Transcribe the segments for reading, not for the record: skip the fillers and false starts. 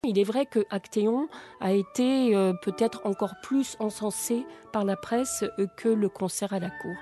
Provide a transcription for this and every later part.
Il est vrai que Actéon a été peut-être encore plus encensé par la presse que le concert à la cour.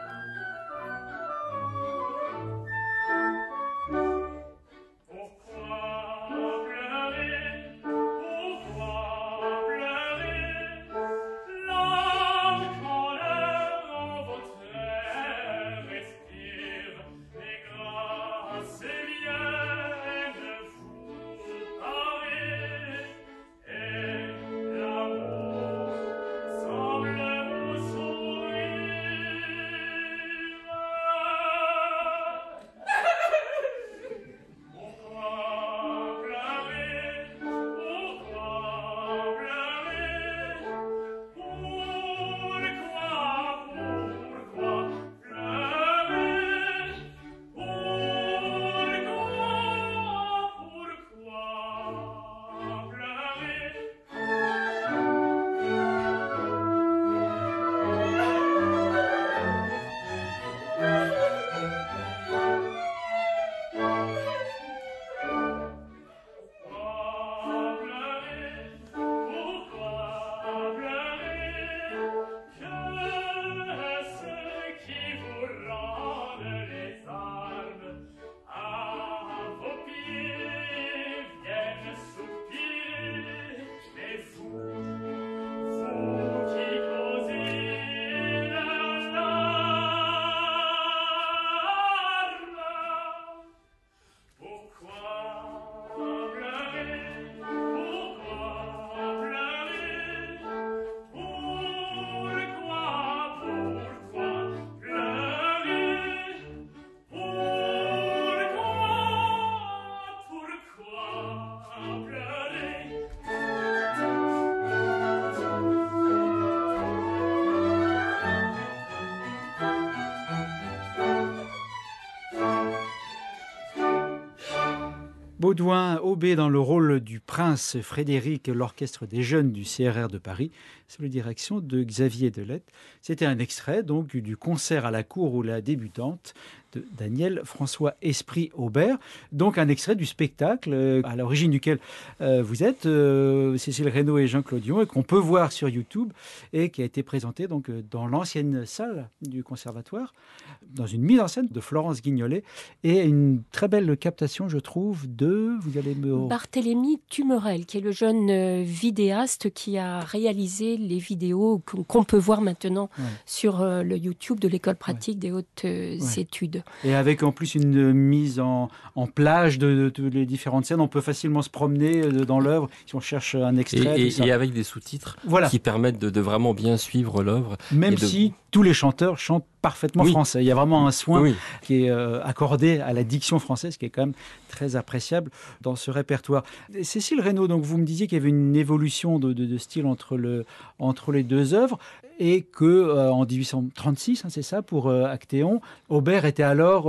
Baudouin Aubé dans le rôle du prince Frédéric, l'orchestre des jeunes du CRR de Paris, sous la direction de Xavier Delette. C'était un extrait donc du concert à la cour ou la débutante de Daniel François Esprit Aubert. Donc un extrait du spectacle à l'origine duquel vous êtes, Cécile Reynaud et Jean Clodion, et qu'on peut voir sur YouTube et qui a été présenté donc dans l'ancienne salle du conservatoire, dans une mise en scène de Florence Guignolet et une très belle captation, je trouve, vous allez me... Barthélemy Tumerel, qui est le jeune vidéaste qui a réalisé les vidéos qu'on peut voir maintenant sur le YouTube de l'École pratique des hautes études. Et avec en plus une mise en plage de les différentes scènes, on peut facilement se promener dans l'œuvre si on cherche un extrait. Et avec des sous-titres qui permettent de vraiment bien suivre l'œuvre. Même si tous les chanteurs chantent parfaitement français. Il y a vraiment un soin qui est accordé à la diction française, qui est quand même très appréciable dans ce répertoire. Cécile Reynaud, donc vous me disiez qu'il y avait une évolution de style entre les deux œuvres, et que en 1836, c'est ça, pour Actéon, Aubert était alors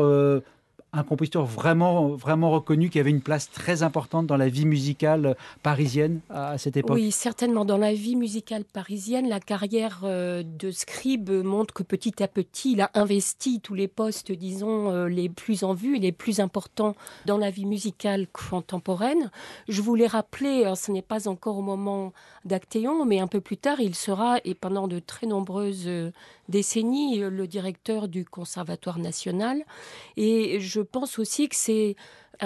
un compositeur vraiment, vraiment reconnu, qui avait une place très importante dans la vie musicale parisienne à cette époque. Oui, certainement. Dans la vie musicale parisienne, la carrière de Scribe montre que petit à petit, il a investi tous les postes, disons, les plus en vue et les plus importants dans la vie musicale contemporaine. Je voulais rappeler, ce n'est pas encore au moment d'Actéon, mais un peu plus tard, il sera, et pendant de très nombreuses décennies, le directeur du Conservatoire national. Et je pense aussi que c'est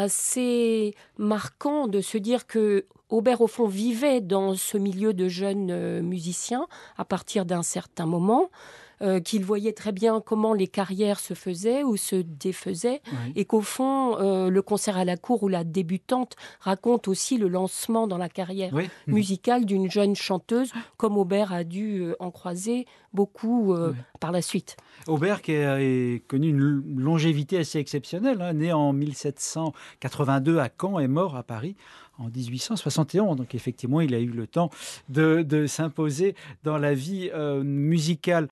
assez marquant de se dire que Aubert, au fond, vivait dans ce milieu de jeunes musiciens à partir d'un certain moment, qu'il voyait très bien comment les carrières se faisaient ou se défaisaient, et qu'au fond, le concert à la cour ou la débutante raconte aussi le lancement dans la carrière musicale d'une jeune chanteuse, comme Aubert a dû en croiser beaucoup par la suite. Aubert qui a connu une longévité assez exceptionnelle, né en 1782 à Caen et mort à Paris en 1871. Donc effectivement, il a eu le temps de s'imposer dans la vie musicale.